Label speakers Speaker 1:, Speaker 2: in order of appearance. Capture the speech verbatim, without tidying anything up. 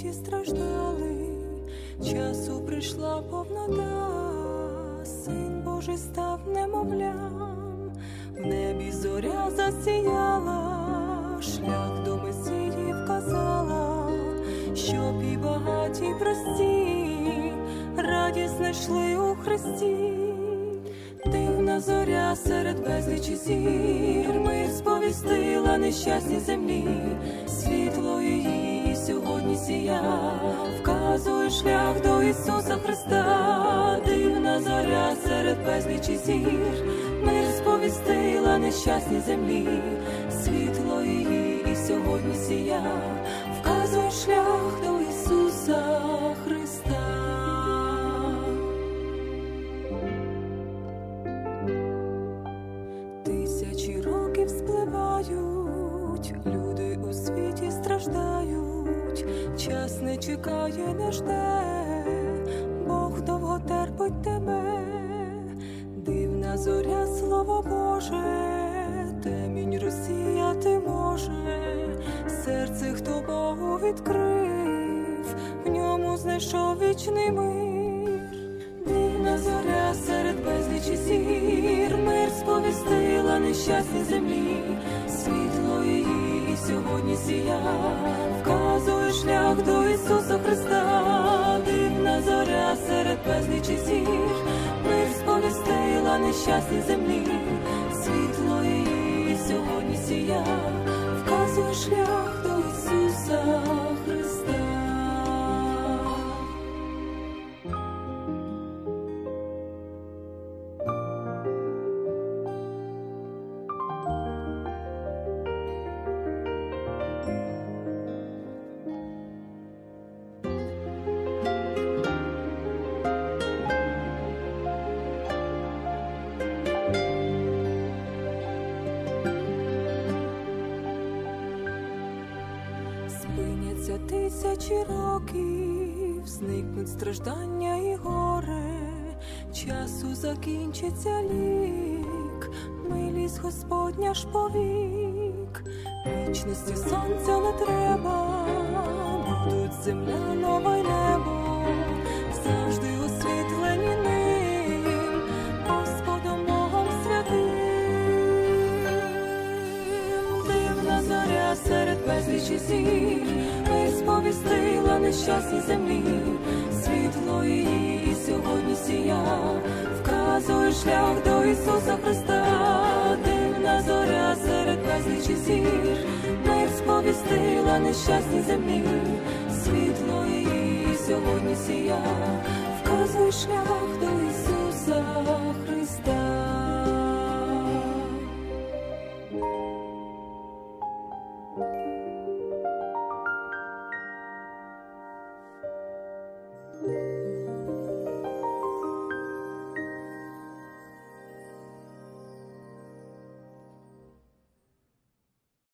Speaker 1: світі страждали, часу прийшла повнота, Син Божий став немовлям, в небі зоря засіяла, шлях до Месії вказала, щоб і багаті, і прості радість знайшли у Христі. Дивна зоря серед безлічі зір, мир сповістила нещасній землі, світло її сьогодні сія, вказує шлях до Ісуса Христа. Дивна зоря серед безлічі зір, мир сповістила нещасній землі, світло її сьогодні сія, вказує шлях до Ісуса Христа. Тисячі років спливають, люди у світі страждають, час не чекає, не жде, Бог довго терпить тебе. Дивна зоря, Слово Боже, темінь розсіяти може, серце, хто Богу відкрив, в ньому знайшов вічний мир. Дивна зоря серед безлічі зір, мир сповістила нещасній землі, світло її сьогодні сія, вказує шлях до Ісуса Христа. Дивна зоря серед безлічі зір, мир сповістила нещасній землі, світло її сьогодні сія, вказує шлях до Ісуса Христа. Спиняться тисячі років, зникнуть страждання і горе, часу закінчиться лік, милість Господня ж повік. Вічності сонця не треба, будуть земля, нова й небо, завжди освітлені ним, Господом Богом святим. Дивна зоря серед безлічі зір, мир сповістила нещасній землі, світло її сьогодні сія, вказує шлях до Ісуса Христа. Дивна зоря серед безлічі зір, мир сповістила нещасній землі, світло її сьогодні сія, вказує шлях до Ісуса Христа.